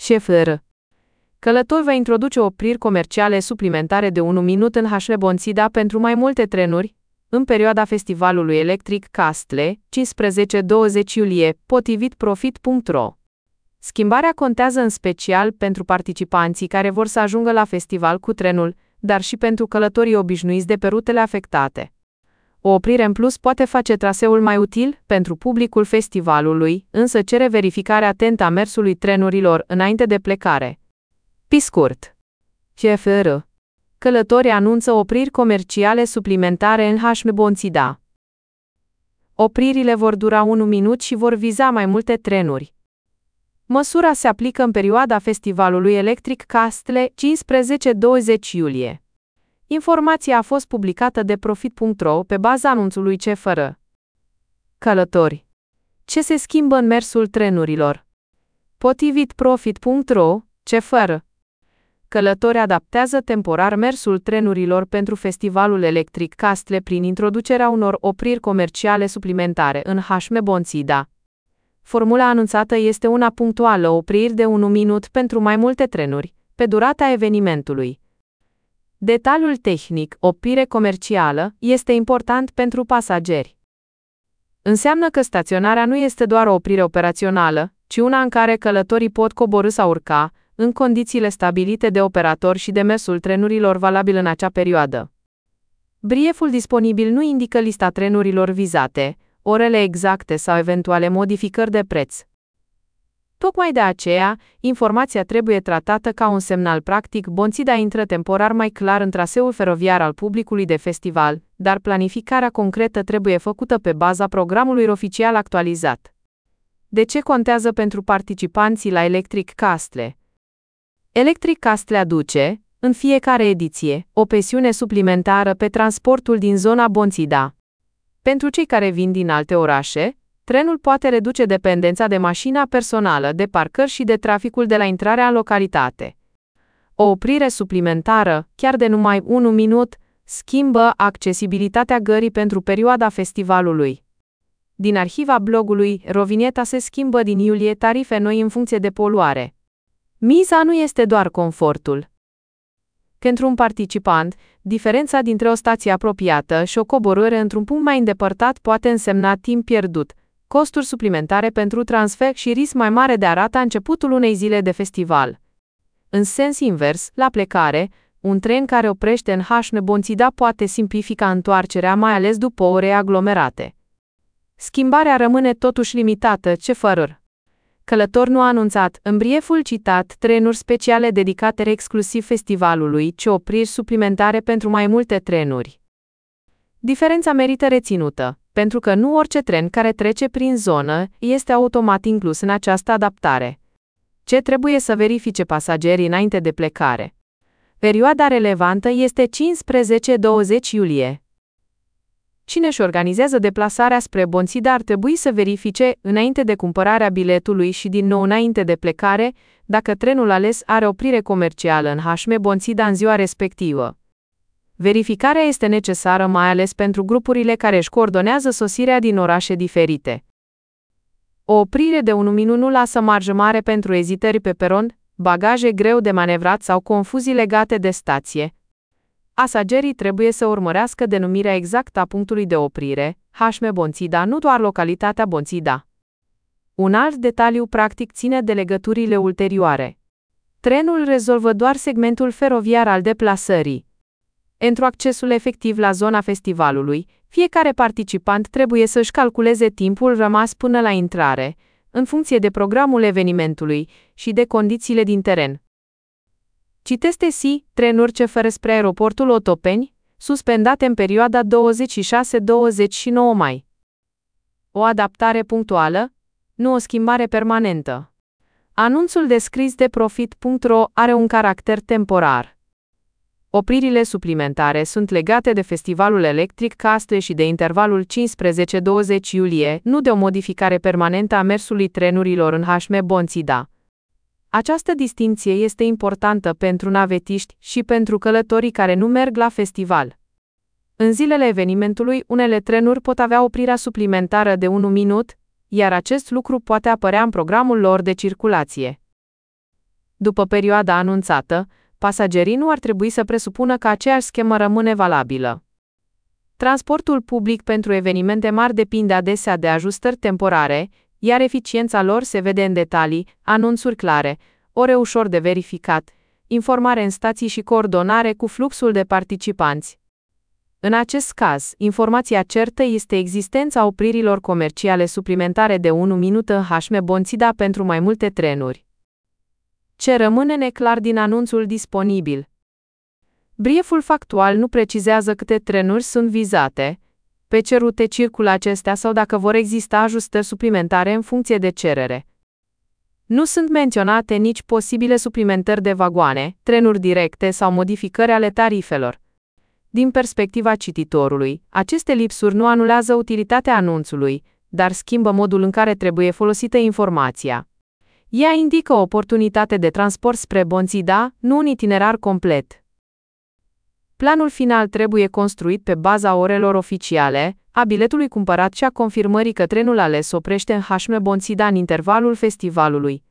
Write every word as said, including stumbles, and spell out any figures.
C F R. Călător va introduce opriri comerciale suplimentare de un minut în Hașle-Bonțida pentru mai multe trenuri, în perioada festivalului electric Castle, cincisprezece douăzeci iulie, potrivit profit punct ro. Schimbarea contează în special pentru participanții care vor să ajungă la festival cu trenul, dar și pentru călătorii obișnuiți de pe rutele afectate. O oprire în plus poate face traseul mai util pentru publicul festivalului, însă cere verificarea atentă a mersului trenurilor înainte de plecare. Pe scurt, C F R. Călătorii anunță opriri comerciale suplimentare în Hașle-Bonțida. Opririle vor dura un minut și vor viza mai multe trenuri. Măsura se aplică în perioada festivalului electric Castle, cincisprezece douăzeci iulie. Informația a fost publicată de profit punct ro pe baza anunțului C F R. Călători. Ce se schimbă în mersul trenurilor? Potrivit profit punct ro, C F R. Călători adaptează temporar mersul trenurilor pentru festivalul electric Castle prin introducerea unor opriri comerciale suplimentare în Hașle-Bonțida. Formula anunțată este una punctuală, opriri de un minut pentru mai multe trenuri, pe durata evenimentului. Detaliul tehnic, oprire comercială, este important pentru pasageri. Înseamnă că staționarea nu este doar o oprire operațională, ci una în care călătorii pot coborî sau urca, în condițiile stabilite de operator și de mersul trenurilor valabil în acea perioadă. Brieful disponibil nu indică lista trenurilor vizate, orele exacte sau eventuale modificări de preț. Tocmai de aceea, informația trebuie tratată ca un semnal practic. Bonțida intră temporar mai clar în traseul feroviar al publicului de festival, dar planificarea concretă trebuie făcută pe baza programului oficial actualizat. De ce contează pentru participanții la Electric Castle? Electric Castle aduce, în fiecare ediție, o presiune suplimentară pe transportul din zona Bonțida. Pentru cei care vin din alte orașe, trenul poate reduce dependența de mașina personală, de parcări și de traficul de la intrarea în localitate. O oprire suplimentară, chiar de numai un minut, schimbă accesibilitatea gării pentru perioada festivalului. Din arhiva blogului, Rovinieta se schimbă din iulie tarife noi în funcție de poluare. Miza nu este doar confortul. Pentru un participant, diferența dintre o stație apropiată și o coborâre într-un punct mai îndepărtat poate însemna timp pierdut, costuri suplimentare pentru transfer și risc mai mare de a rata începutul unei zile de festival. În sens invers, la plecare, un tren care oprește în Hașle-Bonțida poate simplifica întoarcerea, mai ales după ore aglomerate. Schimbarea rămâne totuși limitată. C F R. Călător nu a anunțat, în brieful citat, trenuri speciale dedicate exclusiv festivalului, ci opriri suplimentare pentru mai multe trenuri. Diferența merită reținută, pentru că nu orice tren care trece prin zonă este automat inclus în această adaptare. Ce trebuie să verifice pasagerii înainte de plecare? Perioada relevantă este cincisprezece douăzeci iulie. Cine își organizează deplasarea spre Bonțida ar trebui să verifice, înainte de cumpărarea biletului și din nou înainte de plecare, dacă trenul ales are oprire comercială în Hașle-Bonțida în ziua respectivă. Verificarea este necesară mai ales pentru grupurile care își coordonează sosirea din orașe diferite. O oprire de un minut nu lasă marjă mare pentru ezitări pe peron, bagaje greu de manevrat sau confuzii legate de stație. Pasagerii trebuie să urmărească denumirea exactă a punctului de oprire, Hașle-Bonțida, nu doar localitatea Bonțida. Un alt detaliu practic ține de legăturile ulterioare. Trenul rezolvă doar segmentul feroviar al deplasării. Pentru accesul efectiv la zona festivalului, fiecare participant trebuie să-și calculeze timpul rămas până la intrare, în funcție de programul evenimentului și de condițiile din teren. Citeste S I, trenuri C F R spre aeroportul Otopeni, suspendate în perioada douăzeci și șase douăzeci și nouă mai. O adaptare punctuală, nu o schimbare permanentă. Anunțul descris de profit punct ro are un caracter temporar. Opririle suplimentare sunt legate de festivalul electric Castle și de intervalul cincisprezece douăzeci iulie, nu de o modificare permanentă a mersului trenurilor în Hașle-Bonțida. Această distinție este importantă pentru navetiști și pentru călătorii care nu merg la festival. În zilele evenimentului, unele trenuri pot avea oprirea suplimentară de un minut, iar acest lucru poate apărea în programul lor de circulație. După perioada anunțată, pasagerii nu ar trebui să presupună că aceeași schemă rămâne valabilă. Transportul public pentru evenimente mari depinde adesea de ajustări temporare, iar eficiența lor se vede în detalii, anunțuri clare, ore ușor de verificat, informare în stații și coordonare cu fluxul de participanți. În acest caz, informația certă este existența opririlor comerciale suplimentare de un minut în H M Bonsida pentru mai multe trenuri. Ce rămâne neclar din anunțul disponibil? Brieful factual nu precizează câte trenuri sunt vizate, pe ce rute circulă acestea sau dacă vor exista ajustări suplimentare în funcție de cerere. Nu sunt menționate nici posibile suplimentări de vagoane, trenuri directe sau modificări ale tarifelor. Din perspectiva cititorului, aceste lipsuri nu anulează utilitatea anunțului, dar schimbă modul în care trebuie folosită informația. Ea indică o oportunitate de transport spre Bonsida, nu un itinerar complet. Planul final trebuie construit pe baza orelor oficiale, a biletului cumpărat și a confirmării că trenul ales oprește în H M Bonsida în intervalul festivalului.